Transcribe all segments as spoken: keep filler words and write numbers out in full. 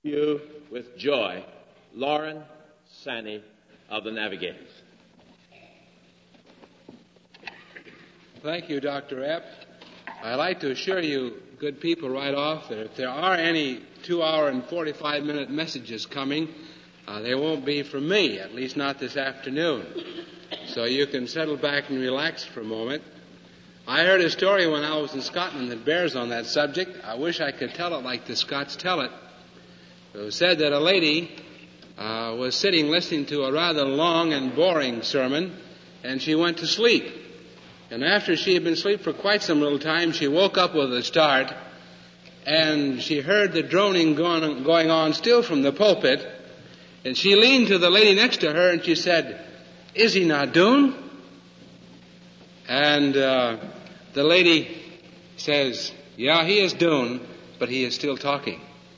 You with joy, Lauren Sanney of the Navigators. Thank you, Doctor Epp. I'd like to assure you, good people, right off that if there are any two-hour and forty-five minute messages coming, uh, they won't be from me, at least not this afternoon. So you can settle back and relax for a moment. I heard a story when I was in Scotland that bears on that subject. I wish I could tell it like the Scots tell it. It was said that a lady uh, was sitting listening to a rather long and boring sermon, and she went to sleep. And after she had been asleep for quite some little time, she woke up with a start, and she heard the droning going, going on still from the pulpit, and she leaned to the lady next to her and she said, "Is he not doing?" And uh, the lady says, "Yeah, he is doing, but he is still talking."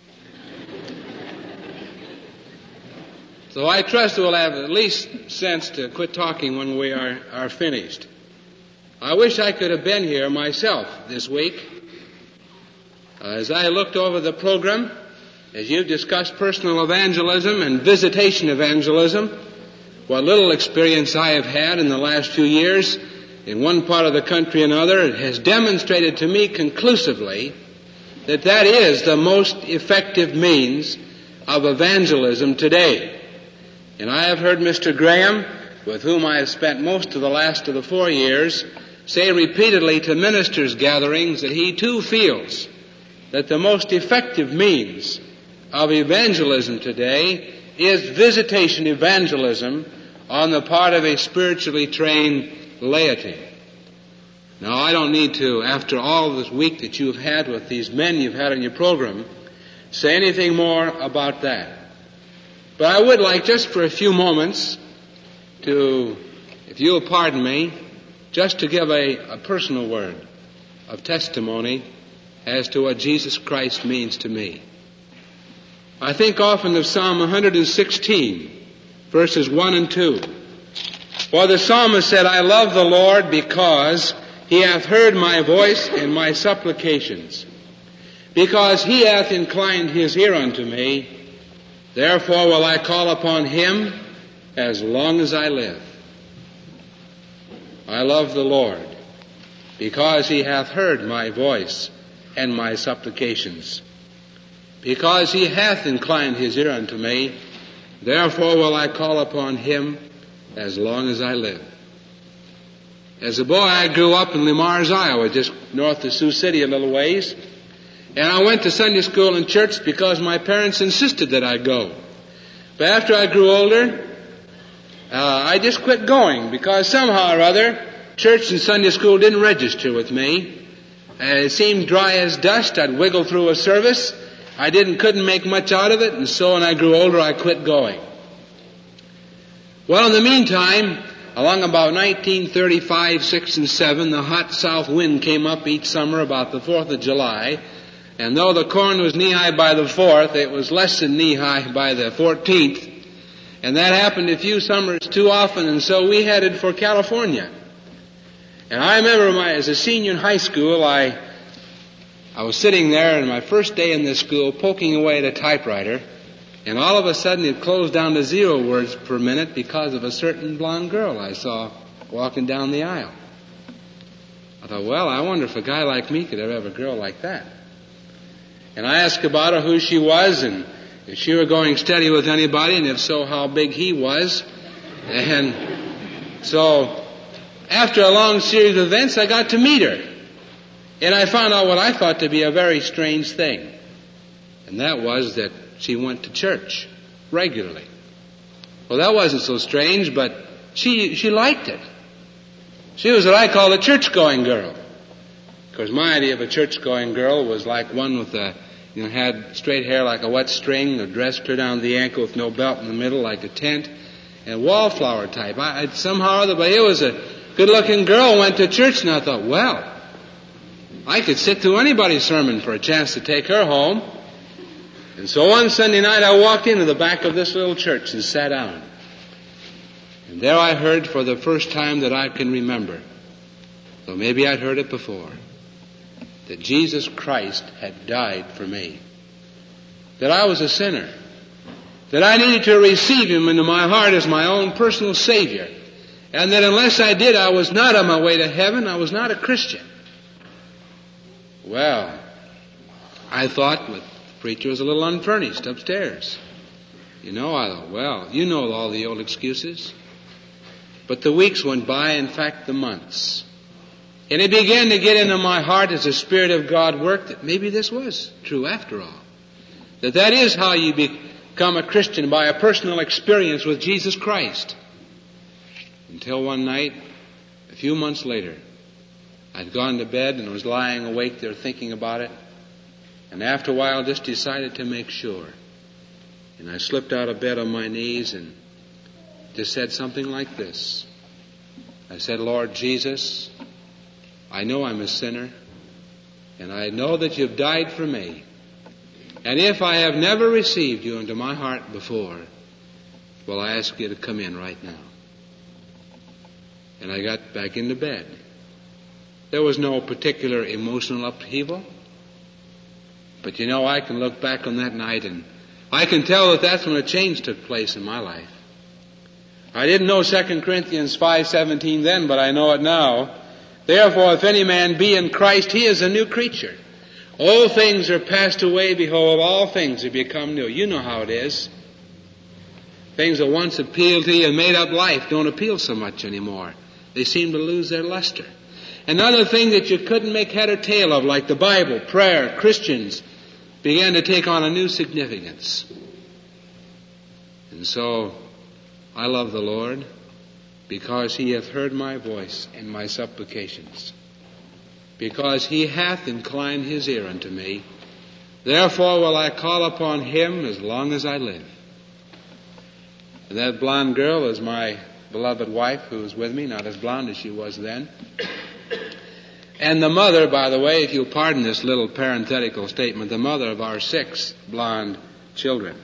So I trust we'll have at least sense to quit talking when we are, are finished. I wish I could have been here myself this week. Uh, as I looked over the program, as you've discussed personal evangelism and visitation evangelism, what little experience I have had in the last few years in one part of the country and another, it has demonstrated to me conclusively that that is the most effective means of evangelism today. And I have heard Mister Graham, with whom I have spent most of the last of the four years, say repeatedly to ministers' gatherings that he too feels that the most effective means of evangelism today is visitation evangelism on the part of a spiritually trained laity. Now, I don't need to, after all this week that you've had with these men you've had on your program, say anything more about that. But I would like just for a few moments to, if you'll pardon me, just to give a, a personal word of testimony as to what Jesus Christ means to me. I think often of Psalm one hundred sixteen, verses one and two. For the psalmist said, "I love the Lord because he hath heard my voice and my supplications. Because he hath inclined his ear unto me, therefore will I call upon him as long as I live. I love the Lord because he hath heard my voice and my supplications. Because he hath inclined his ear unto me, therefore will I call upon him as long as I live." As a boy, I grew up in Le Mars, Iowa, just north of Sioux City a little ways. And I went to Sunday school and church because my parents insisted that I go. But after I grew older, uh, I just quit going because somehow or other, church and Sunday school didn't register with me. Uh, it seemed dry as dust. I'd wiggle through a service. I didn't, couldn't make much out of it, and so when I grew older, I quit going. Well, in the meantime, along about nineteen thirty-five, six, and seven, the hot south wind came up each summer about the fourth of July. And though the corn was knee-high by the fourth, it was less than knee-high by the fourteenth. And that happened a few summers too often, and so we headed for California. And I remember my, as a senior in high school, I, I was sitting there on my first day in this school, poking away at a typewriter, and all of a sudden it closed down to zero words per minute because of a certain blonde girl I saw walking down the aisle. I thought, well, I wonder if a guy like me could ever have a girl like that. And I asked about her, who she was, and if she were going steady with anybody, and if so, how big he was. And so, after a long series of events, I got to meet her. And I found out what I thought to be a very strange thing. And that was that she went to church regularly. Well, that wasn't so strange, but she she liked it. She was what I call a church-going girl. Of course, my idea of a church-going girl was like one with a, you know, had straight hair like a wet string, a dress clear down to the ankle with no belt in the middle like a tent, and wallflower type. I, I somehow or other, but it was a good-looking girl, went to church, and I thought, well, I could sit through anybody's sermon for a chance to take her home. And so one Sunday night I walked into the back of this little church and sat down. And there I heard for the first time that I can remember, though maybe I'd heard it before, that Jesus Christ had died for me. that I was a sinner, that I needed to receive Him into my heart as my own personal Savior, and that unless I did, I was not on my way to heaven. I was not a Christian. Well, I thought the preacher was a little unfurnished upstairs. You know, I thought, well, you know all the old excuses. But the weeks went by, in fact, the months. And it began to get into my heart as the Spirit of God worked that maybe this was true after all. That that is how you become a Christian, by a personal experience with Jesus Christ. Until one night, a few months later, I'd gone to bed and was lying awake there thinking about it. And after a while just decided to make sure. And I slipped out of bed on my knees and just said something like this. I said, Lord Jesus, I know I'm a sinner, and I know that you've died for me. And if I have never received you into my heart before, well, I ask you to come in right now. And I got back into bed. There was no particular emotional upheaval. But you know, I can look back on that night and I can tell that that's when a change took place in my life. I didn't know Second Corinthians five seventeen then, but I know it now. Therefore, if any man be in Christ, he is a new creature. Old things are passed away, behold, all things have become new. You know how it is. Things that once appealed to you and made up life don't appeal so much anymore. They seem to lose their luster. Another thing that you couldn't make head or tail of, like the Bible, prayer, Christians, began to take on a new significance. And so, I love the Lord because He hath heard my voice and my supplications. Because He hath inclined His ear unto me. Therefore will I call upon Him as long as I live. And that blonde girl is my beloved wife who is with me, not as blonde as she was then. And the mother, by the way, if you'll pardon this little parenthetical statement, the mother of our six blonde children.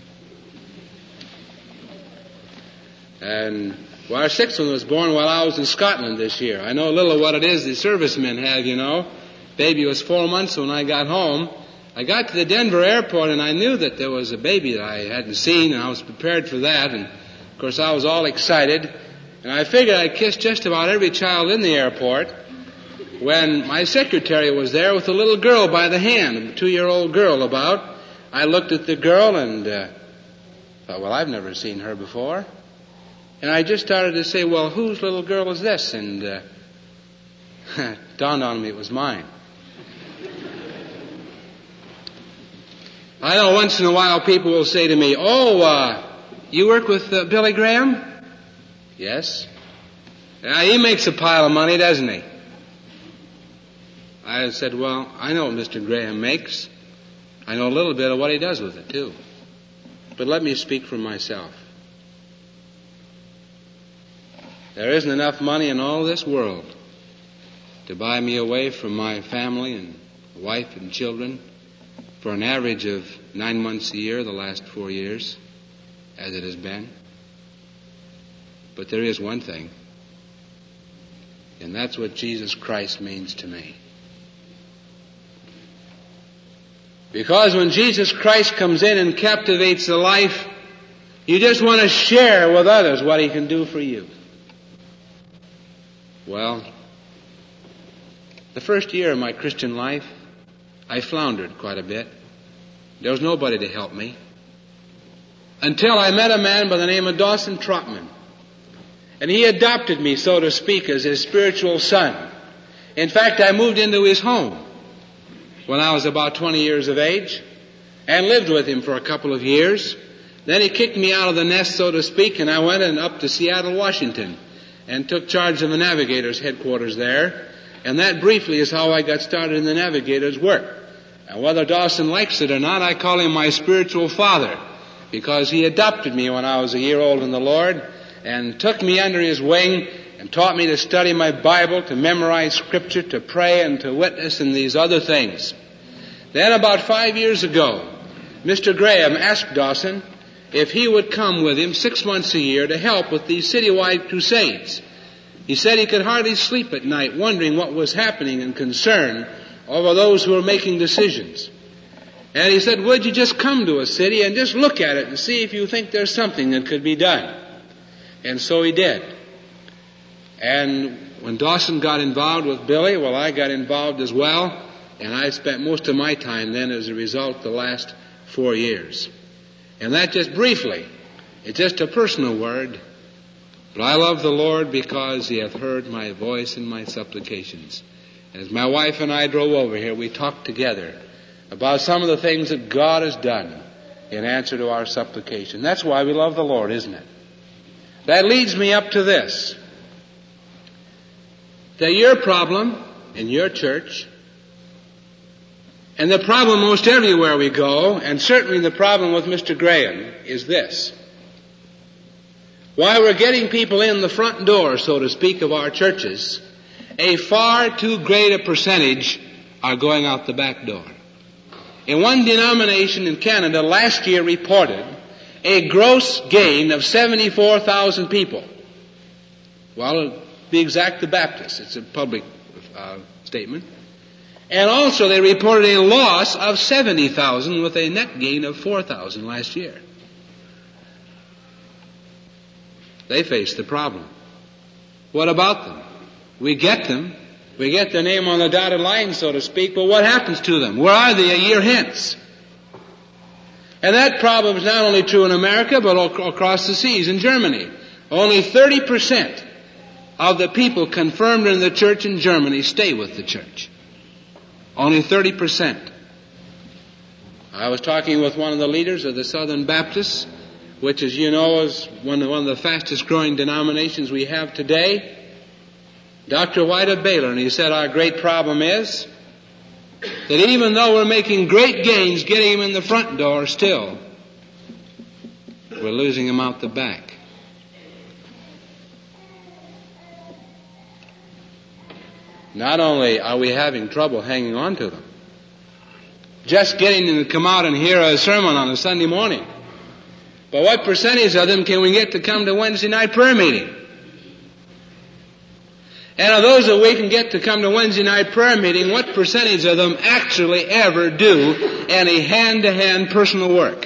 And well, our sixth one was born while I was in Scotland this year. I know a little what it is the servicemen have, you know. Baby was four months when I got home. I got to the Denver airport and I knew that there was a baby that I hadn't seen, and I was prepared for that. And of course I was all excited. And I figured I'd kiss just about every child in the airport when my secretary was there with a little girl by the hand, a two-year-old girl about. I looked at the girl and uh, thought, well, I've never seen her before. And I just started to say, well, whose little girl is this? And uh, it dawned on me it was mine. I know once in a while people will say to me, oh, uh, you work with uh, Billy Graham? Yes. Uh, he makes a pile of money, doesn't he? I said, well, I know what Mister Graham makes. I know a little bit of what he does with it, too. But let me speak for myself. There isn't enough money in all this world to buy me away from my family and wife and children for an average of nine months a year the last four years, as it has been. But there is one thing, and that's what Jesus Christ means to me. Because when Jesus Christ comes in and captivates the life, you just want to share with others what He can do for you. Well, the first year of my Christian life, I floundered quite a bit. There was nobody to help me. Until I met a man by the name of Dawson Trotman. And he adopted me, so to speak, as his spiritual son. In fact, I moved into his home when I was about twenty years of age and lived with him for a couple of years. Then he kicked me out of the nest, so to speak, and I went and up to Seattle, Washington, and took charge of the Navigators headquarters there. And that briefly is how I got started in the Navigators work. And whether Dawson likes it or not, I call him my spiritual father, because he adopted me when I was a year old in the Lord and took me under his wing and taught me to study my Bible, to memorize Scripture, to pray, and to witness and these other things. Then about five years ago, Mister Graham asked Dawson if he would come with him six months a year to help with these citywide crusades. He said he could hardly sleep at night wondering what was happening and concerned over those who were making decisions. And he said, would you just come to a city and just look at it and see if you think there's something that could be done? And so he did. And when Dawson got involved with Billy, well, I got involved as well. And I spent most of my time then as a result the last four years. And that just briefly, it's just a personal word. But I love the Lord because He hath heard my voice and my supplications. As my wife and I drove over here, we talked together about some of the things that God has done in answer to our supplication. That's why we love the Lord, isn't it? That leads me up to this. That your problem in your church, and the problem most everywhere we go, and certainly the problem with Mister Graham, is this. While we're getting people in the front door, so to speak, of our churches, a far too great a percentage are going out the back door. In one denomination in Canada last year reported a gross gain of seventy-four thousand people. Well, to be exact, the Baptists. It's a public uh, statement. And also they reported a loss of seventy thousand with a net gain of four thousand last year. They face the problem. What about them? We get them. We get their name on the dotted line, so to speak, but what happens to them? Where are they a year hence? And that problem is not only true in America, but all across the seas. In Germany, only thirty percent of the people confirmed in the church in Germany stay with the church. Only thirty percent. I was talking with one of the leaders of the Southern Baptists, which, as you know, is one of, one of the fastest growing denominations we have today, Doctor White of Baylor, and he said our great problem is that even though we're making great gains getting them in the front door, still we're losing them out the back. Not only are we having trouble hanging on to them, just getting them to come out and hear a sermon on a Sunday morning, but what percentage of them can we get to come to Wednesday night prayer meeting? And of those that we can get to come to Wednesday night prayer meeting, what percentage of them actually ever do any hand-to-hand personal work?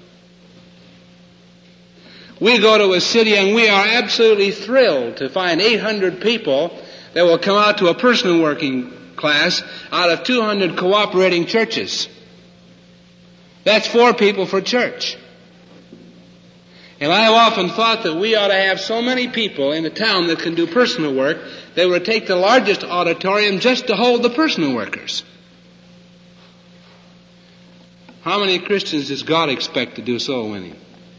We go to a city and we are absolutely thrilled to find eight hundred people that will come out to a personal working class out of two hundred cooperating churches. That's four people for church. And I have often thought that we ought to have so many people in the town that can do personal work, they would take the largest auditorium just to hold the personal workers. How many Christians does God expect to do soul winning?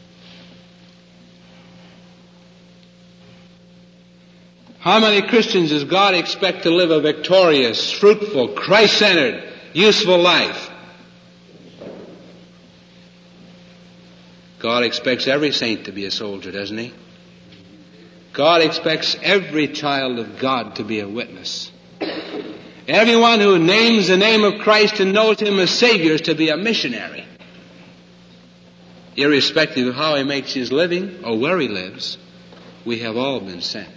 How many Christians does God expect to live a victorious, fruitful, Christ-centered, useful life? God expects every saint to be a soldier, doesn't He? God expects every child of God to be a witness. Everyone who names the name of Christ and knows Him as Savior is to be a missionary. Irrespective of how he makes his living or where he lives, we have all been sent.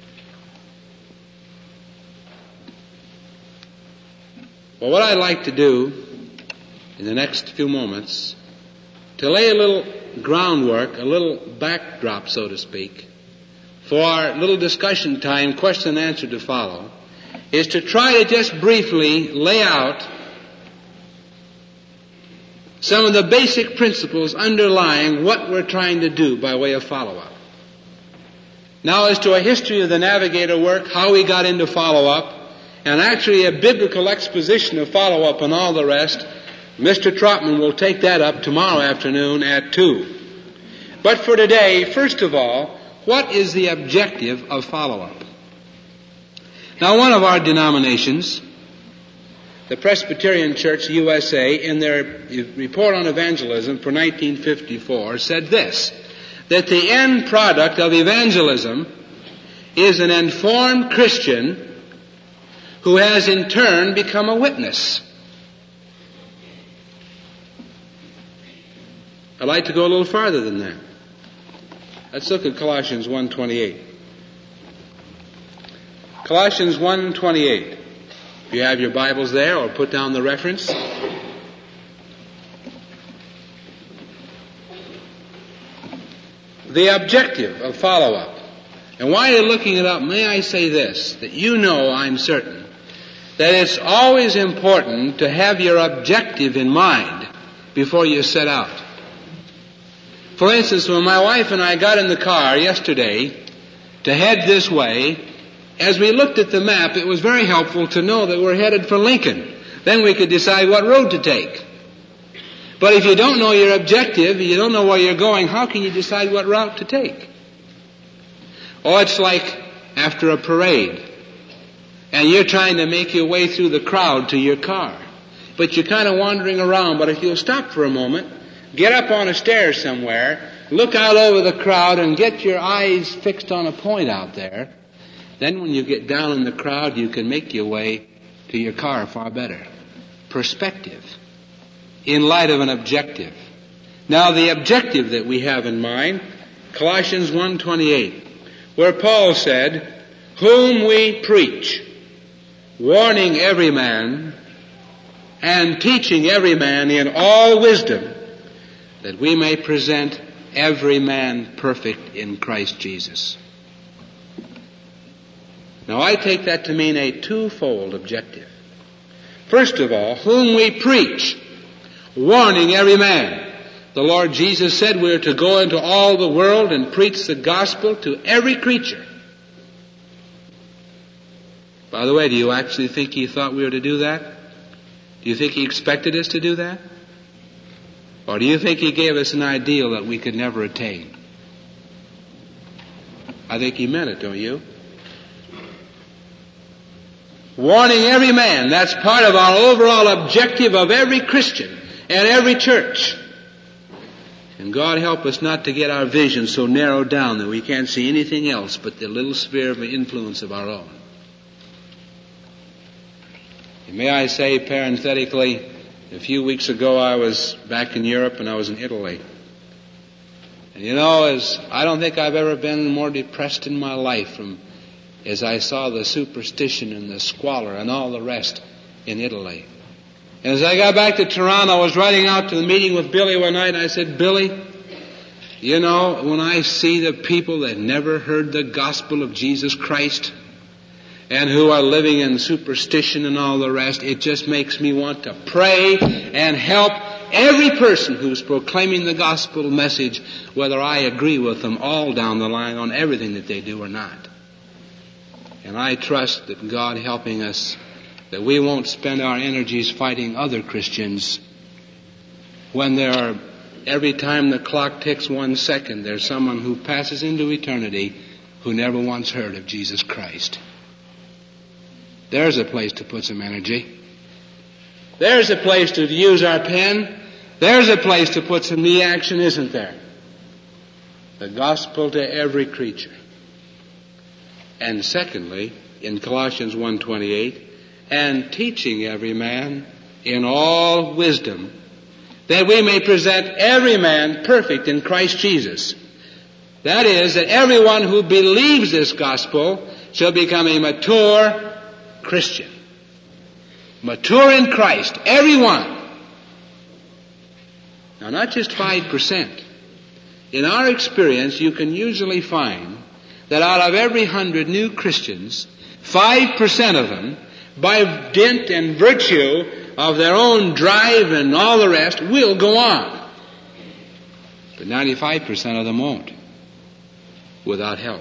Well, what I'd like to do in the next few moments, to lay a little groundwork, a little backdrop, so to speak, for our little discussion time, question and answer to follow, is to try to just briefly lay out some of the basic principles underlying what we're trying to do by way of follow-up. Now, as to a history of the Navigator work, how we got into follow-up, and actually a biblical exposition of follow-up and all the rest, Mister Trotman will take that up tomorrow afternoon at two. But for today, first of all, what is the objective of follow-up? Now, one of our denominations, the Presbyterian Church U S A, in their report on evangelism for nineteen fifty-four, said this, that the end product of evangelism is an informed Christian who has in turn become a witness. I'd like to go a little farther than that. Let's look at Colossians one twenty-eight. Colossians one twenty-eight. If you have your Bibles there, or put down the reference. the objective of follow-up. And while you're looking it up, may I say this, that you know, I'm certain, that it's always important to have your objective in mind before you set out. For instance, when my wife and I got in the car yesterday to head this way, as we looked at the map, it was very helpful to know that we're headed for Lincoln. Then we could decide what road to take. But if you don't know your objective, you don't know where you're going, how can you decide what route to take? Oh, it's like after a parade, and you're trying to make your way through the crowd to your car. But you're kind of wandering around, but if you'll stop for a moment, get up on a stair somewhere, look out over the crowd and get your eyes fixed on a point out there, then when you get down in the crowd, you can make your way to your car far better. Perspective, in light of an objective. Now, the objective that we have in mind, Colossians one twenty-eight, where Paul said, whom we preach, warning every man and teaching every man in all wisdom, that we may present every man perfect in Christ Jesus. Now, I take that to mean a twofold objective. First of all, whom we preach, warning every man. The Lord Jesus said we are to go into all the world and preach the gospel to every creature. By the way, do you actually think He thought we were to do that? Do you think He expected us to do that? Or do you think He gave us an ideal that we could never attain? I think He meant it, don't you? Warning every man. That's part of our overall objective of every Christian and every church. And God help us not to get our vision so narrowed down that we can't see anything else but the little sphere of influence of our own. And may I say parenthetically, a few weeks ago I was back in Europe and I was in Italy. And you know, as I don't think I've ever been more depressed in my life from as I saw the superstition and the squalor and all the rest in Italy. And as I got back to Toronto, I was riding out to the meeting with Billy one night, and I said, Billy, you know, when I see the people that never heard the gospel of Jesus Christ and who are living in superstition and all the rest, it just makes me want to pray and help every person who's proclaiming the gospel message, whether I agree with them all down the line on everything that they do or not. And I trust that God helping us, that we won't spend our energies fighting other Christians when there are, every time the clock ticks one second, there's someone who passes into eternity who never once heard of Jesus Christ. There's a place to put some energy. There's a place to use our pen. There's a place to put some knee action, isn't there? The gospel to every creature. And secondly, in Colossians one twenty-eight, and teaching every man in all wisdom, that we may present every man perfect in Christ Jesus. That is, that everyone who believes this gospel shall become a mature Christian. Mature in Christ, everyone. Now, not just five percent. In our experience, you can usually find that out of every hundred new Christians, five percent of them, by dint and virtue of their own drive and all the rest, will go on. But ninety-five percent of them won't, without help.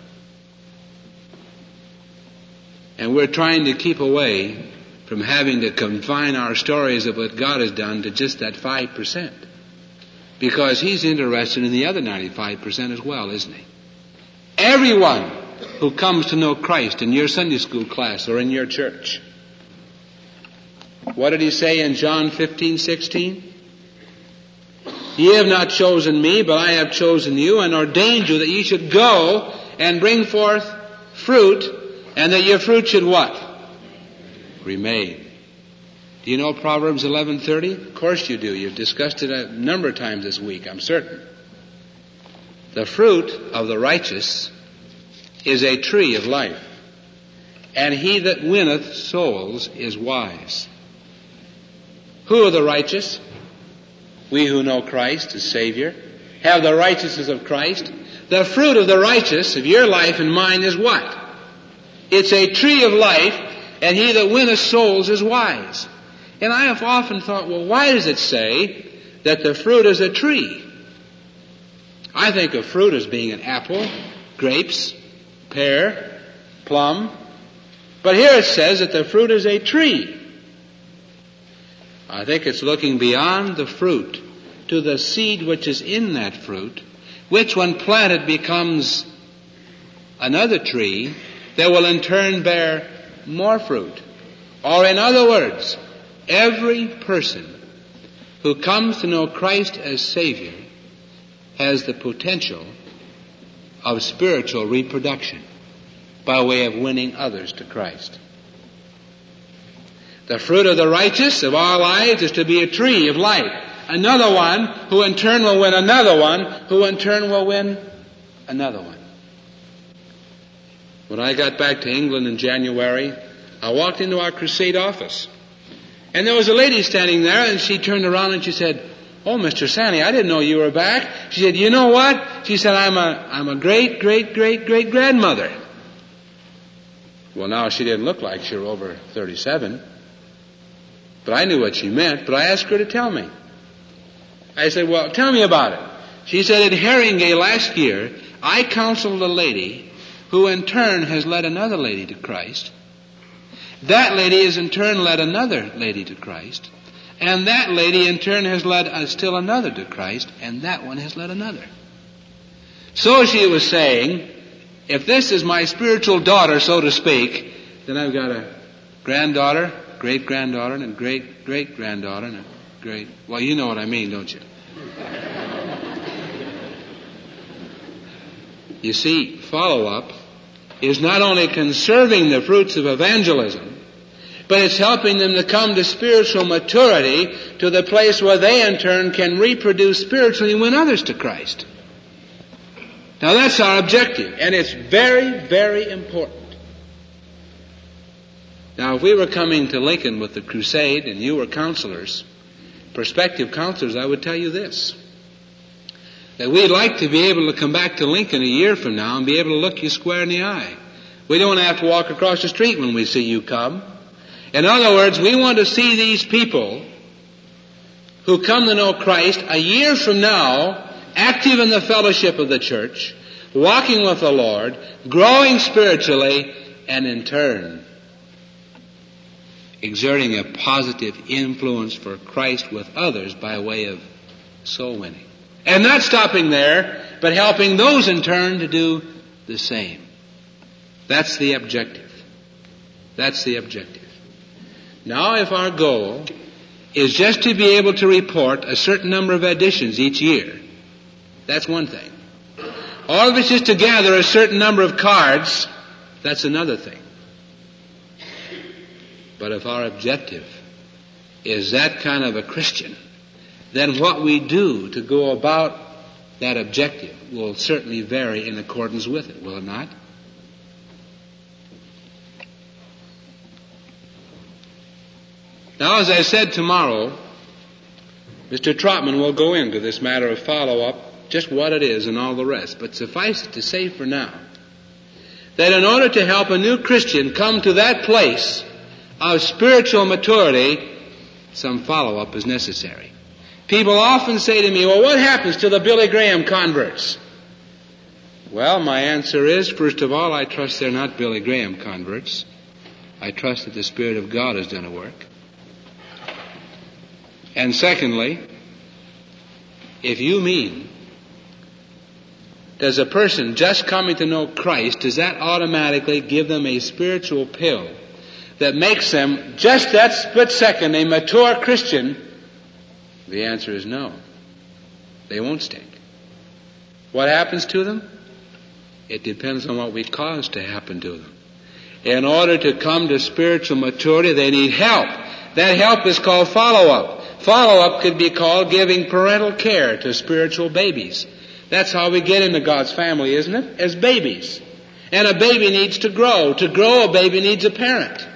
And we're trying to keep away from having to confine our stories of what God has done to just that five percent. Because He's interested in the other ninety-five percent as well, isn't He? Everyone who comes to know Christ in your Sunday school class or in your church. What did He say in John fifteen sixteen? Ye have not chosen me, but I have chosen you and ordained you that ye should go and bring forth fruit, and that your fruit should what? Remain. Do you know Proverbs eleven thirty? Of course you do. You've discussed it a number of times this week, I'm certain. The fruit of the righteous is a tree of life, and he that winneth souls is wise. Who are the righteous? We who know Christ as Savior, have the righteousness of Christ. The fruit of the righteous, of your life and mine, is what? It's a tree of life, and he that winneth souls is wise. And I have often thought, well, why does it say that the fruit is a tree? I think of fruit as being an apple, grapes, pear, plum. But here it says that the fruit is a tree. I think it's looking beyond the fruit to the seed which is in that fruit, which when planted becomes another tree that will in turn bear more fruit. Or in other words, every person who comes to know Christ as Savior has the potential of spiritual reproduction by way of winning others to Christ. The fruit of the righteous of our lives is to be a tree of life. Another one who in turn will win another one, who in turn will win another one. When I got back to England in January, I walked into our crusade office. And there was a lady standing there, and she turned around and she said, "Oh, Mister Sanney, I didn't know you were back." She said, "You know what?" She said, I'm a, I'm a great, great, great, great grandmother. Well, now she didn't look like she was over thirty-seven. But I knew what she meant, but I asked her to tell me. I said, "Well, tell me about it." She said, "At Haringey last year, I counseled a lady who in turn has led another lady to Christ. That lady has in turn led another lady to Christ. And that lady in turn has led uh, still another to Christ, and that one has led another." So she was saying, if this is my spiritual daughter, so to speak, then I've got a granddaughter, great-granddaughter, and a great-great-granddaughter, and a great... Well, you know what I mean, don't you? You see, follow-up is not only conserving the fruits of evangelism, but it's helping them to come to spiritual maturity to the place where they in turn can reproduce spiritually and win others to Christ. Now that's our objective, and it's very, very important. Now if we were coming to Lincoln with the crusade and you were counselors, prospective counselors, I would tell you this, that we'd like to be able to come back to Lincoln a year from now and be able to look you square in the eye. We don't have to walk across the street when we see you come. In other words, we want to see these people who come to know Christ a year from now, active in the fellowship of the church, walking with the Lord, growing spiritually, and in turn exerting a positive influence for Christ with others by way of soul winning. And not stopping there, but helping those in turn to do the same. That's the objective. That's the objective. Now, if our goal is just to be able to report a certain number of editions each year, that's one thing. Or if it's just to gather a certain number of cards, that's another thing. But if our objective is that kind of a Christian, then what we do to go about that objective will certainly vary in accordance with it, will it not? Now, as I said, tomorrow, Mister Trotman will go into this matter of follow-up, just what it is and all the rest. But suffice it to say for now, that in order to help a new Christian come to that place of spiritual maturity, some follow-up is necessary. People often say to me, well, what happens to the Billy Graham converts? Well, my answer is, first of all, I trust they're not Billy Graham converts. I trust that the Spirit of God has done a work. And secondly, if you mean, does a person just coming to know Christ, does that automatically give them a spiritual pill that makes them, just that split second, a mature Christian? The answer is no. They won't stink. What happens to them? It depends on what we cause to happen to them. In order to come to spiritual maturity, they need help. That help is called follow-up. Follow-up could be called giving parental care to spiritual babies. That's how we get into God's family, isn't it? As babies. And a baby needs to grow. To grow, a baby needs a parent.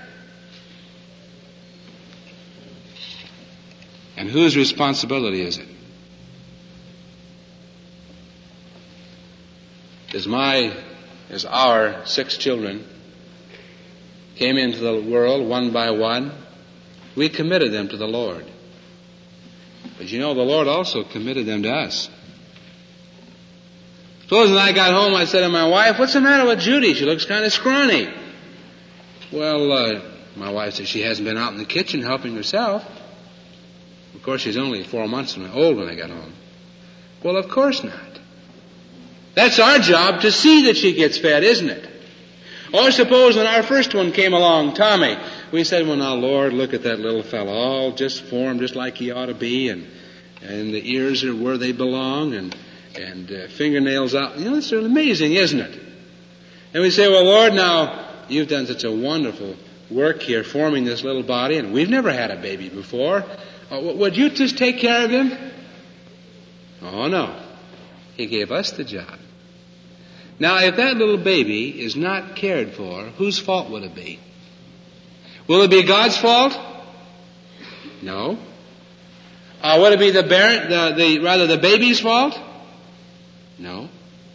And whose responsibility is it? as my, as our six children came into the world one by one, we committed them to the Lord. But you know, the Lord also committed them to us. Suppose when I got home, I said to my wife, "What's the matter with Judy? She looks kind of scrawny." Well, uh, my wife said she hasn't been out in the kitchen helping herself. Of course, she's only four months old when I got home. Well, of course not. That's our job to see that she gets fed, isn't it? Or suppose when our first one came along, Tommy, we said, "Well, now, Lord, look at that little fellow, all just formed just like he ought to be, and and the ears are where they belong, and and uh, fingernails out." You know, it's amazing, isn't it? And we say, "Well, Lord, now, you've done such a wonderful work here forming this little body, and we've never had a baby before. Uh, would you just take care of him?" Oh, no. He gave us the job. Now, if that little baby is not cared for, whose fault would it be? Will it be God's fault? No. Uh, would it be the, bar- the, the rather the baby's fault? No.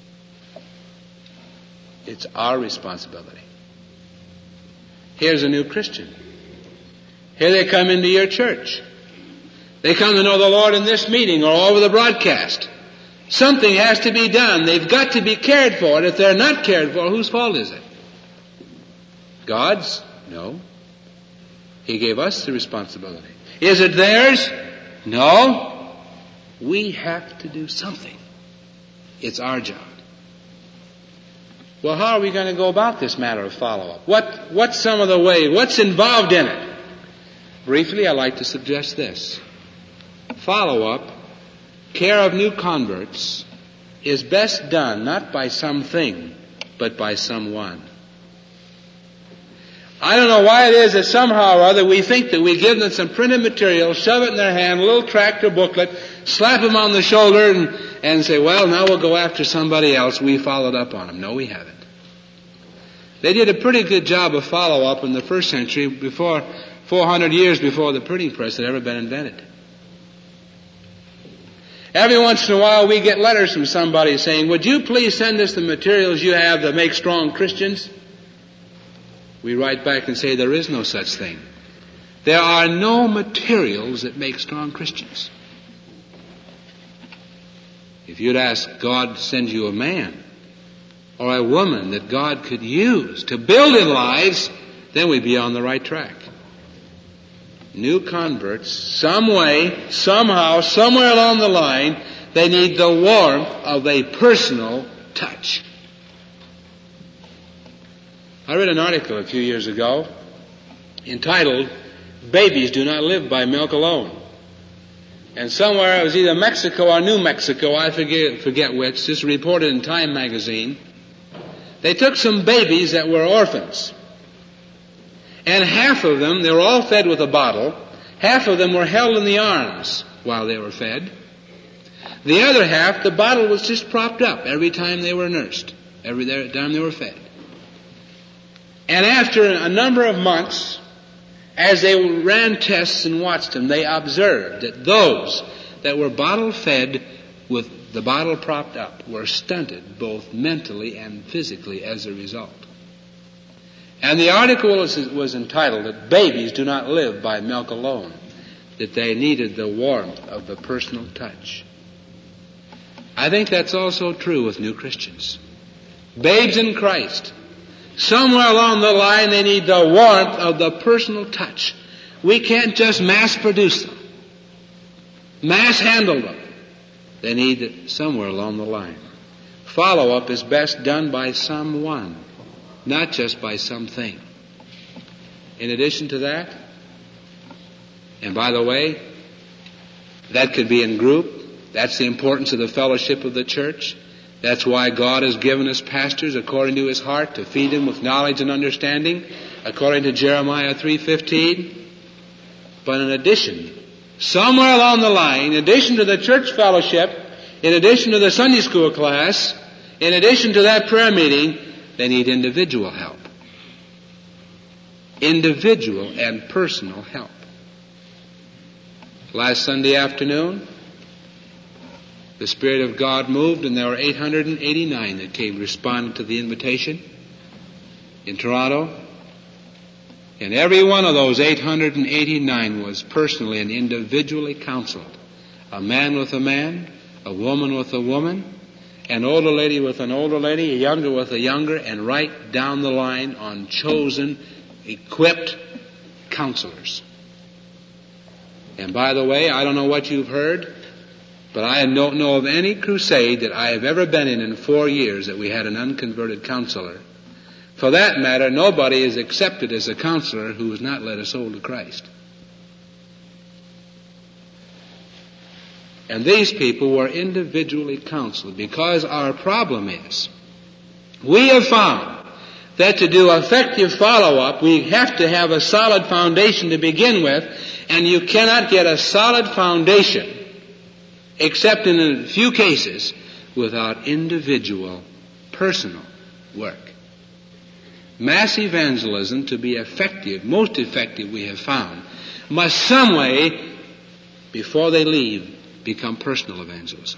It's our responsibility. Here's a new Christian. Here they come into your church. They come to know the Lord in this meeting or over the broadcast. Something has to be done. They've got to be cared for. And if they're not cared for, whose fault is it? God's? No. He gave us the responsibility. Is it theirs? No. We have to do something. It's our job. Well, how are we going to go about this matter of follow-up? What, what's some of the way? What's involved in it? Briefly, I'd like to suggest this. Follow-up, care of new converts, is best done not by something, but by someone. I don't know why it is that somehow or other we think that we give them some printed material, shove it in their hand, a little tract or booklet, slap them on the shoulder and, and say, "Well, now we'll go after somebody else. We followed up on them." No, we haven't. They did a pretty good job of follow-up in the first century, before four hundred years before the printing press had ever been invented. Every once in a while we get letters from somebody saying, "Would you please send us the materials you have that make strong Christians?" We write back and say, there is no such thing. There are no materials that make strong Christians. If you'd ask God to send you a man or a woman that God could use to build in lives, then we'd be on the right track. New converts, some way, somehow, somewhere along the line, they need the warmth of a personal touch. I read an article a few years ago entitled, "Babies Do Not Live by Milk Alone." And somewhere, it was either Mexico or New Mexico, I forget, forget which, just reported in Time magazine, they took some babies that were orphans. And half of them, they were all fed with a bottle. Half of them were held in the arms while they were fed. The other half, the bottle was just propped up every time they were nursed, every time they were fed. And after a number of months, as they ran tests and watched them, they observed that those that were bottle fed with the bottle propped up were stunted both mentally and physically as a result. And the article was, was entitled that babies do not live by milk alone, that they needed the warmth of the personal touch. I think that's also true with new Christians. Babes in Christ, somewhere along the line they need the warmth of the personal touch. We can't just mass produce them, mass handle them. They need it somewhere along the line. Follow-up is best done by someone, not just by something. In addition to that, and by the way, that could be in group. That's the importance of the fellowship of the church. That's why God has given us pastors according to His heart to feed them with knowledge and understanding, according to Jeremiah three fifteen. But in addition, somewhere along the line, in addition to the church fellowship, in addition to the Sunday school class, in addition to that prayer meeting, they need individual help. Individual and personal help. Last Sunday afternoon, the Spirit of God moved, and there were eight hundred eighty-nine that came responding to the invitation in Toronto. And every one of those eight hundred eighty-nine was personally and individually counseled. A man with a man, a woman with a woman, an older lady with an older lady, a younger with a younger, and right down the line on chosen, equipped counselors. And by the way, I don't know what you've heard, but I don't know of any crusade that I have ever been in in four years that we had an unconverted counselor. For that matter, nobody is accepted as a counselor who has not led a soul to Christ. And these people were individually counseled, because our problem is, we have found that to do effective follow-up, we have to have a solid foundation to begin with, and you cannot get a solid foundation, except in a few cases, without individual, personal work. Mass evangelism, to be effective, most effective we have found, must some way, before they leave, become personal evangelism.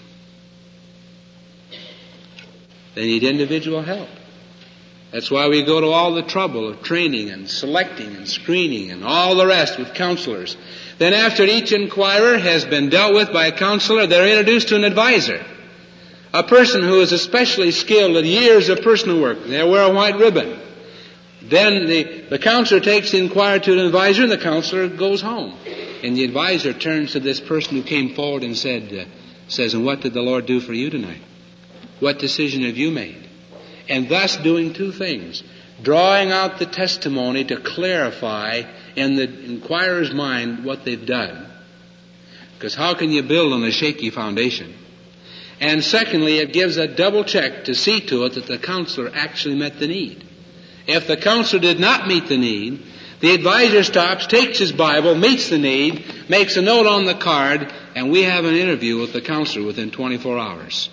They need individual help. That's why we go to all the trouble of training and selecting and screening and all the rest with counselors. Then after each inquirer has been dealt with by a counselor, they're introduced to an advisor. A person who is especially skilled at years of personal work. They wear a white ribbon. Then the, the counselor takes the inquirer to an advisor, and the counselor goes home. And the advisor turns to this person who came forward and said, uh, says, and what did the Lord do for you tonight? What decision have you made? And thus doing two things. Drawing out the testimony to clarify in the inquirer's mind what they've done. Because how can you build on a shaky foundation? And secondly, it gives a double check to see to it that the counselor actually met the need. If the counselor did not meet the need, the advisor stops, takes his Bible, meets the need, makes a note on the card, and we have an interview with the counselor within twenty-four hours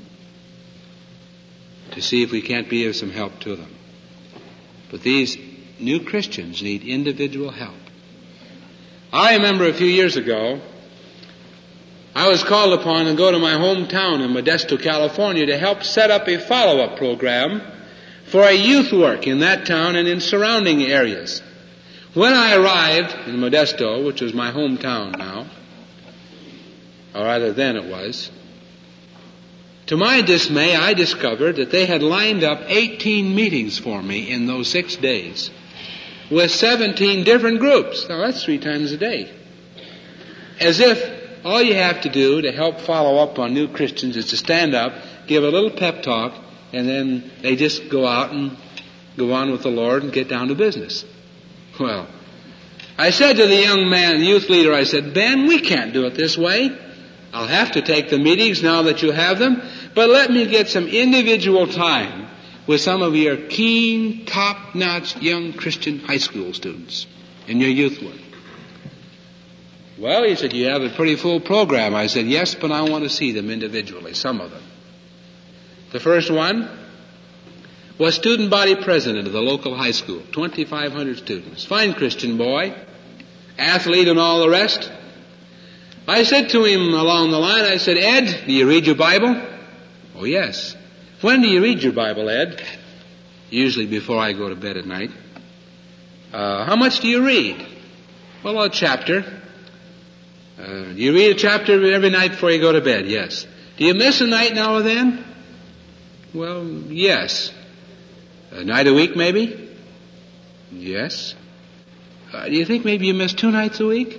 to see if we can't be of some help to them. But these new Christians need individual help. I remember a few years ago, I was called upon to go to my hometown in Modesto, California, to help set up a follow-up program for a youth work in that town and in surrounding areas. When I arrived in Modesto, which was my hometown now, or rather then it was, to my dismay, I discovered that they had lined up eighteen meetings for me in those six days with seventeen different groups. Now that's three times a day. As if all you have to do to help follow up on new Christians is to stand up, give a little pep talk, and then they just go out and go on with the Lord and get down to business. Well, I said to the young man, the youth leader, I said, Ben, we can't do it this way. I'll have to take the meetings now that you have them, but let me get some individual time with some of your keen, top-notch young Christian high school students in your youth work. Well, he said, you have a pretty full program. I said, yes, but I want to see them individually, some of them. The first one was student body president of the local high school, twenty-five hundred students. Fine Christian boy, athlete and all the rest. I said to him along the line, I said, Ed, do you read your Bible? Oh, yes. When do you read your Bible, Ed? Usually before I go to bed at night. Uh, how much do you read? Well, a chapter. Uh, do you read a chapter every night before you go to bed? Yes. Do you miss a night now and then? Well, yes. A night a week, maybe? Yes. Uh, do you think maybe you miss two nights a week?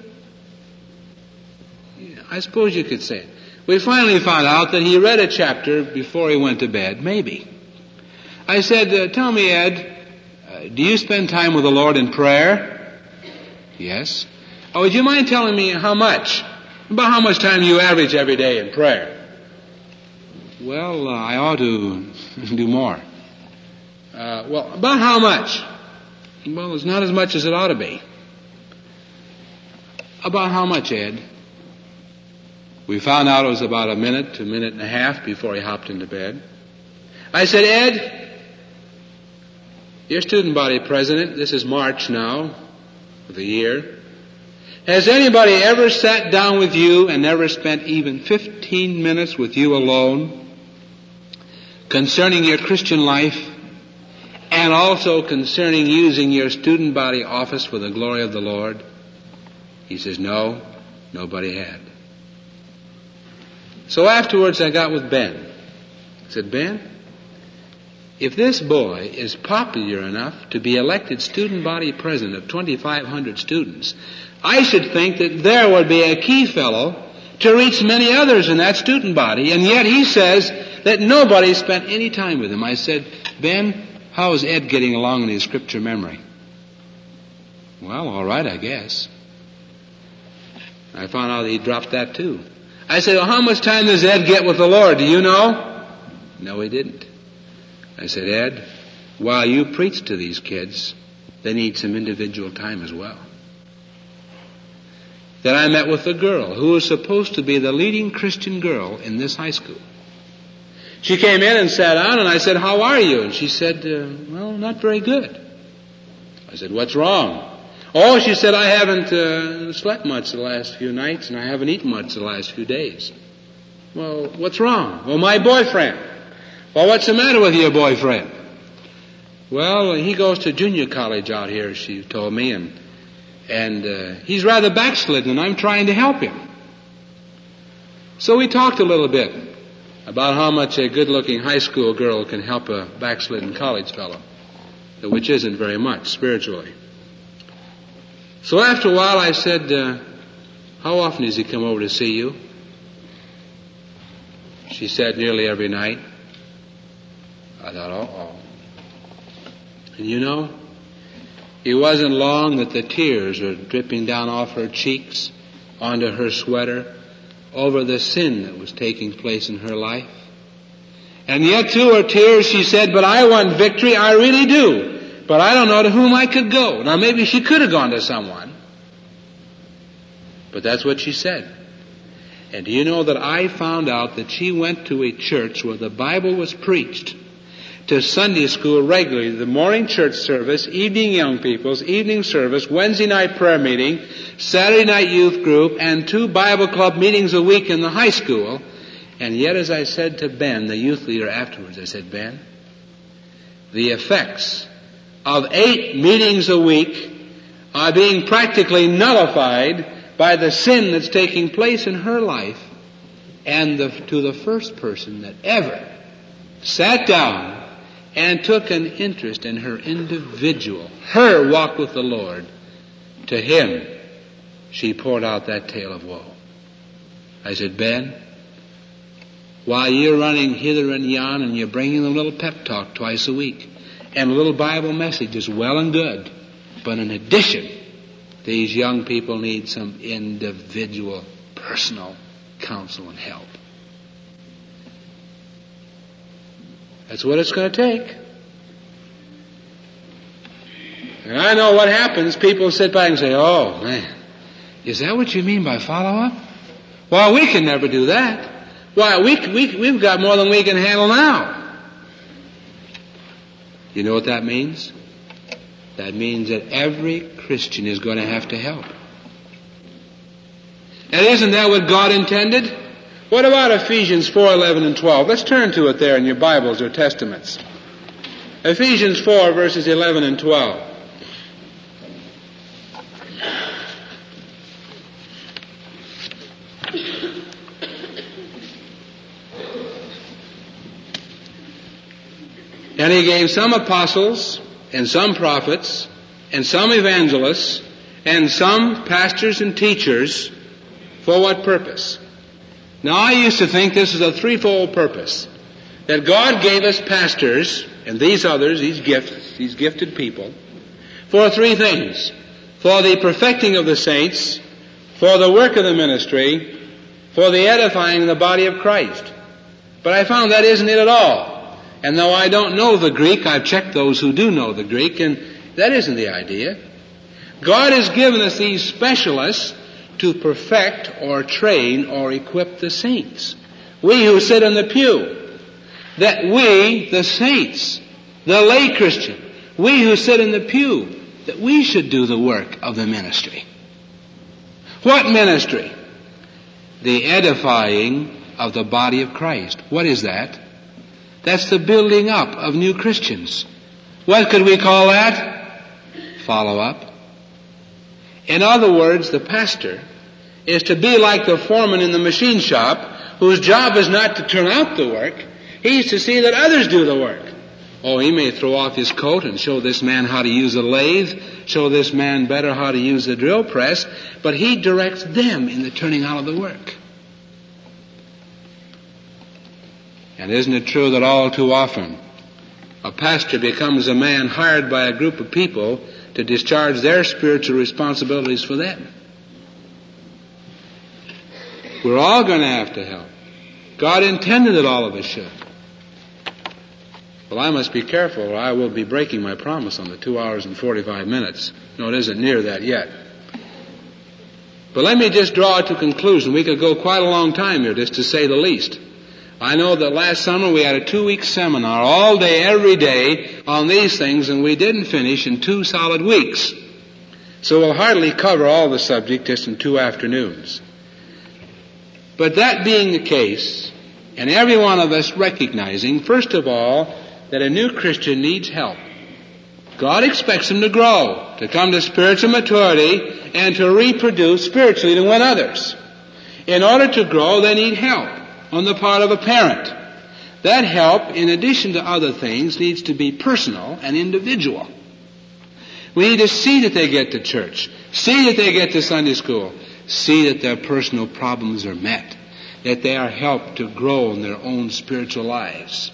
Yeah, I suppose you could say it. We finally found out that he read a chapter before he went to bed, maybe. I said, uh, tell me, Ed, uh, do you spend time with the Lord in prayer? Yes. Oh, would you mind telling me how much? About how much time you average every day in prayer? Well, uh, I ought to do more. Uh, well, about how much? Well, it's not as much as it ought to be. About how much, Ed? We found out it was about a minute to a minute and a half before he hopped into bed. I said, Ed, you're student body president. This is March now of the year. Has anybody ever sat down with you and never spent even fifteen minutes with you alone concerning your Christian life and also concerning using your student body office for the glory of the Lord? He says, no, nobody had. So afterwards I got with Ben. I said, Ben, if this boy is popular enough to be elected student body president of twenty-five hundred students, I should think that there would be a key fellow to reach many others in that student body, and yet he says that nobody spent any time with him. I said, Ben, how is Ed getting along in his scripture memory? Well, all right, I guess. I found out that he dropped that too. I said, well, how much time does Ed get with the Lord? Do you know? No, he didn't. I said, Ed, while you preach to these kids, they need some individual time as well. Then I met with a girl who was supposed to be the leading Christian girl in this high school. She came in and sat down, and I said, how are you? And she said, uh, well, not very good. I said, what's wrong? Oh, she said, I haven't uh, slept much the last few nights, and I haven't eaten much the last few days. Well, what's wrong? Well, my boyfriend. Well, what's the matter with your boyfriend? Well, he goes to junior college out here, she told me, and and uh, he's rather backslidden, and I'm trying to help him. So we talked a little bit about how much a good-looking high school girl can help a backslidden college fellow, which isn't very much spiritually. So after a while I said, uh, how often does he come over to see you? She said, nearly every night. I thought, uh-oh. And you know, it wasn't long that the tears were dripping down off her cheeks onto her sweater over the sin that was taking place in her life. And yet through her tears she said, but I want victory, I really do. But I don't know to whom I could go. Now maybe she could have gone to someone. But that's what she said. And do you know that I found out that she went to a church where the Bible was preached, to Sunday school regularly, the morning church service, evening young people's, evening service, Wednesday night prayer meeting, Saturday night youth group, and two Bible club meetings a week in the high school. And yet, as I said to Ben, the youth leader afterwards, I said, Ben, the effects of eight meetings a week are being practically nullified by the sin that's taking place in her life, and the, to the first person that ever sat down and took an interest in her individual, her walk with the Lord, to him she poured out that tale of woe. I said, Ben, while you're running hither and yon and you're bringing a little pep talk twice a week and a little Bible message is well and good, but in addition, these young people need some individual, personal counsel and help. That's what it's going to take. And I know what happens. People sit back and say, oh, man, is that what you mean by follow-up? Well, we can never do that. Why, we, we, we've got more than we can handle now. You know what that means? That means that every Christian is going to have to help. And isn't that what God intended? What about Ephesians four, eleven, and twelve? Let's turn to it there in your Bibles or Testaments. Ephesians four, verses eleven and twelve. And he gave some apostles, and some prophets, and some evangelists, and some pastors and teachers. For what purpose? Now, I used to think this is a threefold purpose. That God gave us pastors, and these others, these gifts, these gifted people, for three things. For the perfecting of the saints, for the work of the ministry, for the edifying of the body of Christ. But I found that isn't it at all. And though I don't know the Greek, I've checked those who do know the Greek, and that isn't the idea. God has given us these specialists to perfect or train or equip the saints. We who sit in the pew. That we, the saints, the lay Christian, we who sit in the pew, that we should do the work of the ministry. What ministry? The edifying of the body of Christ. What is that? That's the building up of new Christians. What could we call that? Follow up. In other words, the pastor is to be like the foreman in the machine shop, whose job is not to turn out the work. He's to see that others do the work. Oh, he may throw off his coat and show this man how to use a lathe, show this man better how to use a drill press, but he directs them in the turning out of the work. And isn't it true that all too often a pastor becomes a man hired by a group of people to discharge their spiritual responsibilities for them? We're all going to have to help. God intended that all of us should. Well, I must be careful or I will be breaking my promise on the two hours and forty-five minutes. No, it isn't near that yet. But let me just draw it to conclusion. We could go quite a long time here, just to say the least. I know that last summer we had a two-week seminar all day, every day on these things, and we didn't finish in two solid weeks. So we'll hardly cover all the subject just in two afternoons. But that being the case, and every one of us recognizing, first of all, that a new Christian needs help. God expects him to grow, to come to spiritual maturity, and to reproduce spiritually to win others. In order to grow, they need help on the part of a parent. That help, in addition to other things, needs to be personal and individual. We need to see that they get to church, see that they get to Sunday school, see that their personal problems are met, that they are helped to grow in their own spiritual lives.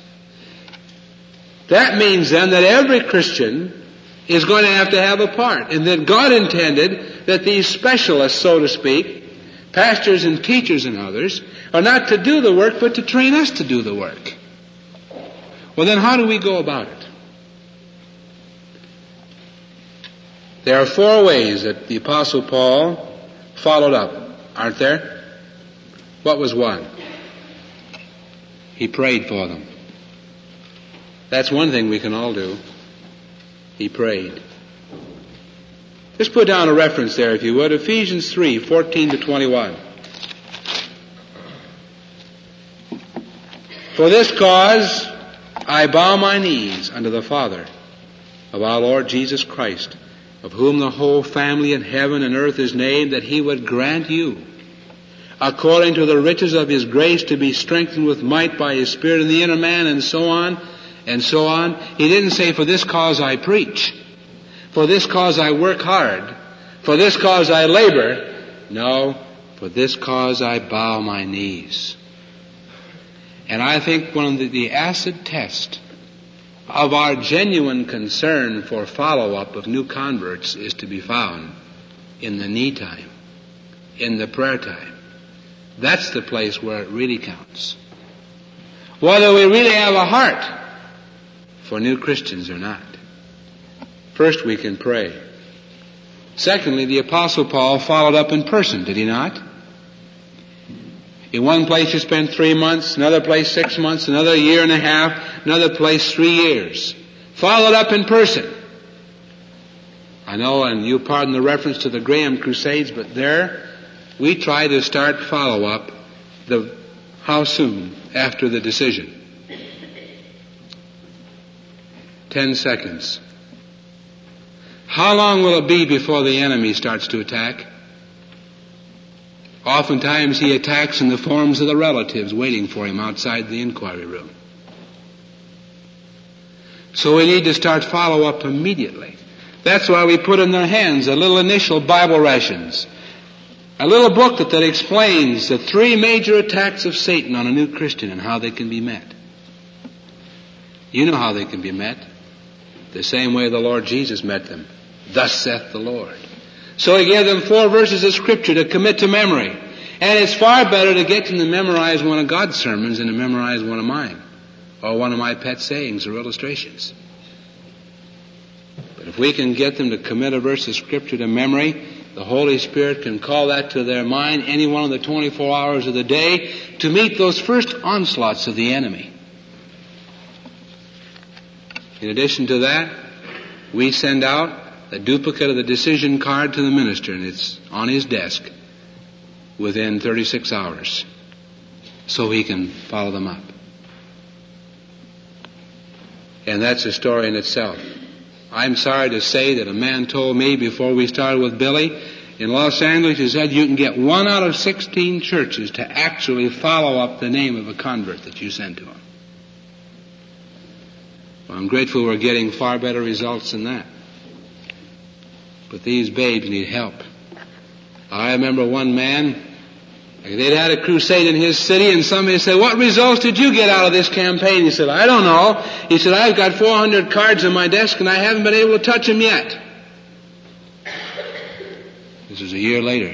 That means then that every Christian is going to have to have a part, and that God intended that these specialists, so to speak, pastors and teachers and others, are not to do the work, but to train us to do the work. Well, then how do we go about it? There are four ways that the Apostle Paul followed up, aren't there? What was one? He prayed for them. That's one thing we can all do. He prayed. Just put down a reference there, if you would. Ephesians three, fourteen to twenty-one. For this cause I bow my knees unto the Father of our Lord Jesus Christ, of whom the whole family in heaven and earth is named, that he would grant you, according to the riches of his grace, to be strengthened with might by his Spirit in the inner man, and so on, and so on. He didn't say, for this cause I preach, for this cause I work hard, for this cause I labor. No, for this cause I bow my knees. And I think one of the, the acid test of our genuine concern for follow-up of new converts is to be found in the knee time, in the prayer time. That's the place where it really counts. Whether we really have a heart for new Christians or not. First, we can pray. Secondly, the Apostle Paul followed up in person, did he not? In one place he spent three months, another place six months, another year and a half, another place three years. Followed up in person. I know, and you pardon the reference to the Graham Crusades, but there we try to start follow-up the how soon after the decision. Ten seconds. How long will it be before the enemy starts to attack? Oftentimes he attacks in the forms of the relatives waiting for him outside the inquiry room. So we need to start follow-up immediately. That's why we put in their hands a little initial Bible rations. A little booklet that explains the three major attacks of Satan on a new Christian and how they can be met. You know how they can be met. The same way the Lord Jesus met them. Thus saith the Lord. So he gave them four verses of Scripture to commit to memory. And it's far better to get them to memorize one of God's sermons than to memorize one of mine, or one of my pet sayings or illustrations. But if we can get them to commit a verse of Scripture to memory, the Holy Spirit can call that to their mind any one of the twenty-four hours of the day to meet those first onslaughts of the enemy. In addition to that, we send out a duplicate of the decision card to the minister, and it's on his desk. within thirty-six hours so he can follow them up. And that's a story in itself. I'm sorry to say that a man told me before we started with Billy in Los Angeles, he said you can get one out of sixteen churches to actually follow up the name of a convert that you send to them. Well, I'm grateful we're getting far better results than that. But these babes need help. I remember one man, they'd had a crusade in his city, and somebody said, what results did you get out of this campaign? He said, I don't know. He said, I've got four hundred cards on my desk, and I haven't been able to touch them yet. This is a year later.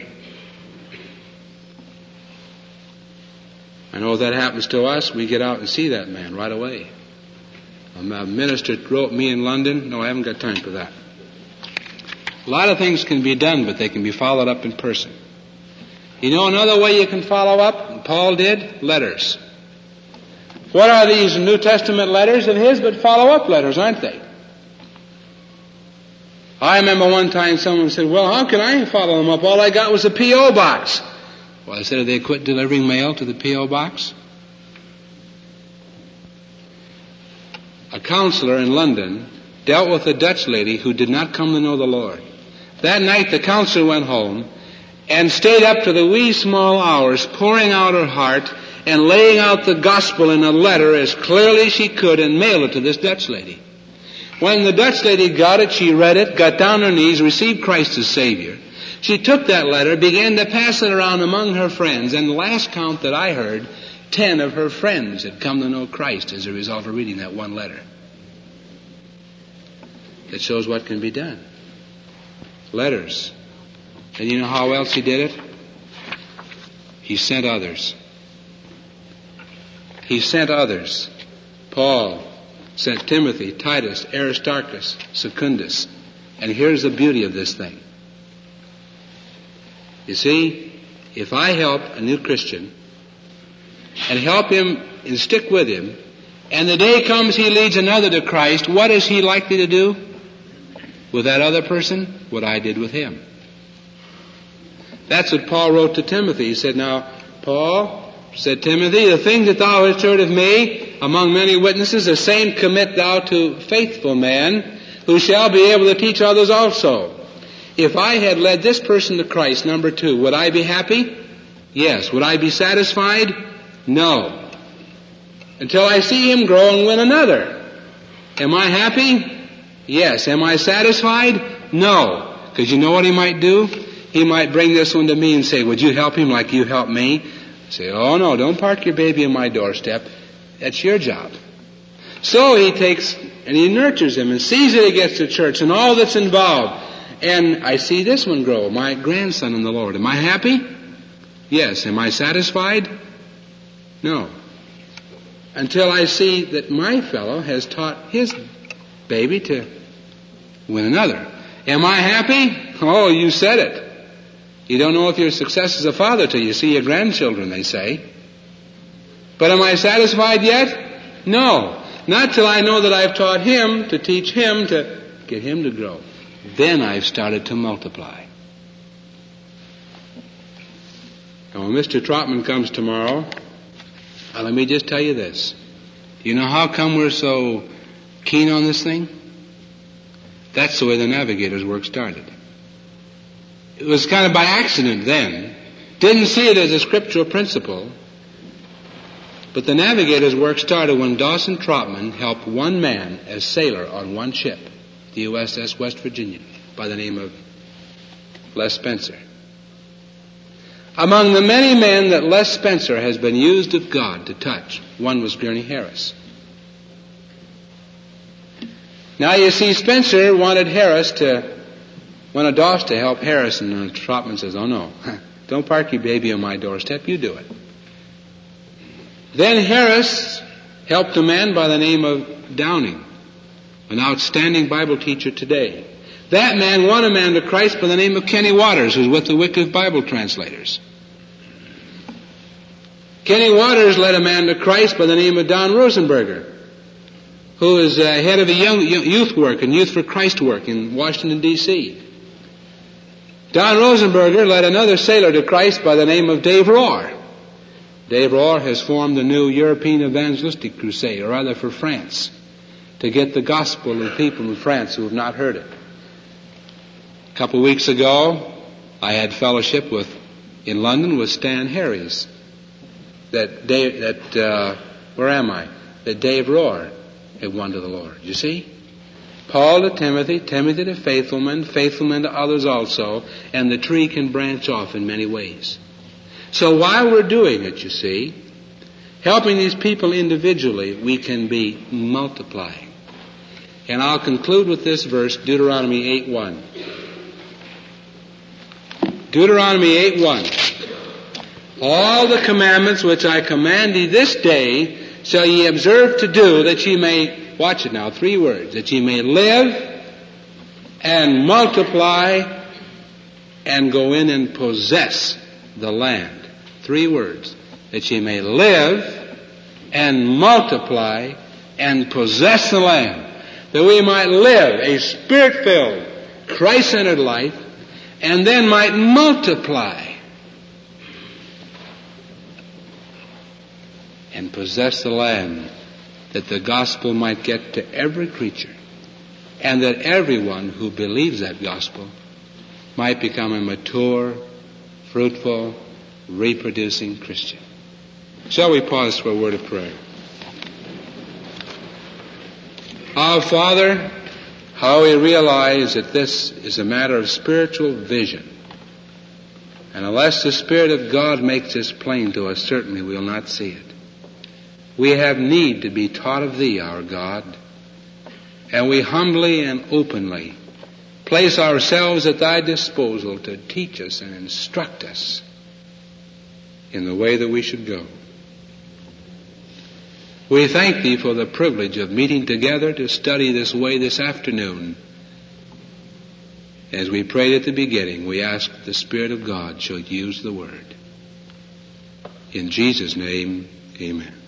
I know if that happens to us, we get out and see that man right away. A minister wrote me in London. No, I haven't got time for that. A lot of things can be done, but they can be followed up in person. You know another way you can follow up? And Paul did? Letters. What are these New Testament letters of his but follow-up letters, aren't they? I remember one time someone said, well, how can I follow them up? All I got was a P O box. Well, I said, did they quit delivering mail to the P O box? A counselor in London dealt with a Dutch lady who did not come to know the Lord. That night the counselor went home and stayed up to the wee small hours pouring out her heart and laying out the gospel in a letter as clearly as she could and mailed it to this Dutch lady. When the Dutch lady got it, she read it, got down on her knees, received Christ as Savior. She took that letter, began to pass it around among her friends, and the last count that I heard, ten of her friends had come to know Christ as a result of reading that one letter. It shows what can be done. Letters. And you know how else he did it? He sent others. He sent others. Paul sent Timothy, Titus, Aristarchus, Secundus. And here's the beauty of this thing. You see, if I help a new Christian and help him and stick with him, and the day comes he leads another to Christ, what is he likely to do with that other person? What I did with him. That's what Paul wrote to Timothy. He said, now, Paul, said Timothy, the thing that thou hast heard of me among many witnesses, the same commit thou to faithful men who shall be able to teach others also. If I had led this person to Christ, number two, would I be happy? Yes. Would I be satisfied? No. Until I see him grow and win another. Am I happy? Yes. Am I satisfied? No. Because you know what he might do? He might bring this one to me and say, would you help him like you helped me? I say, oh no, don't park your baby on my doorstep. That's your job. So he takes and he nurtures him and sees that he gets to church and all that's involved. And I see this one grow, my grandson in the Lord. Am I happy? Yes. Am I satisfied? No. Until I see that my fellow has taught his baby to win another. Am I happy? Oh, you said it. You don't know if you're a success as a father till you see your grandchildren, they say. But am I satisfied yet? No. Not till I know that I've taught him to teach him to get him to grow. Then I've started to multiply. Now when Mister Trotman comes tomorrow, well, let me just tell you this. You know how come we're so keen on this thing? That's the way the Navigator's work started. It was kind of by accident then. Didn't see it as a scriptural principle. But the Navigator's work started when Dawson Trotman helped one man as sailor on one ship, the U S S West Virginia, by the name of Les Spencer. Among the many men that Les Spencer has been used of God to touch, one was Gurney Harris. Now you see, Spencer wanted Harris to wanted Doss to help Harris, and Trotman says, oh no, don't park your baby on my doorstep, you do it. Then Harris helped a man by the name of Downing, an outstanding Bible teacher today. That man won a man to Christ by the name of Kenny Waters, who's with the Wycliffe Bible Translators. Kenny Waters led a man to Christ by the name of Don Rosenberger, who is uh, head of the young, youth work and Youth for Christ work in Washington, D C Don Rosenberger led another sailor to Christ by the name of Dave Rohr. Dave Rohr has formed a new European evangelistic crusade, or rather for France, to get the gospel to people in France who have not heard it. A couple of weeks ago, I had fellowship with, in London, with Stan Harries. That Dave, that uh, where am I? That Dave Rohr had won to the Lord. You see? Paul to Timothy, Timothy to faithful men, faithful men to others also, and the tree can branch off in many ways. So while we're doing it, you see, helping these people individually, we can be multiplying. And I'll conclude with this verse, Deuteronomy eight one. Deuteronomy eight one. All the commandments which I command thee this day shall ye observe to do, that ye may, watch it now, three words, that ye may live and multiply and go in and possess the land. Three words. That ye may live and multiply and possess the land. That we might live a Spirit-filled, Christ-centered life, and then might multiply and possess the land, that the gospel might get to every creature, and that everyone who believes that gospel might become a mature, fruitful, reproducing Christian. Shall we pause for a word of prayer? Our Father, how we realize that this is a matter of spiritual vision. And unless the Spirit of God makes this plain to us, certainly we will not see it. We have need to be taught of Thee, our God, and we humbly and openly place ourselves at Thy disposal to teach us and instruct us in the way that we should go. We thank Thee for the privilege of meeting together to study this way this afternoon. As we prayed at the beginning, we ask the Spirit of God should use the Word. In Jesus' name, amen.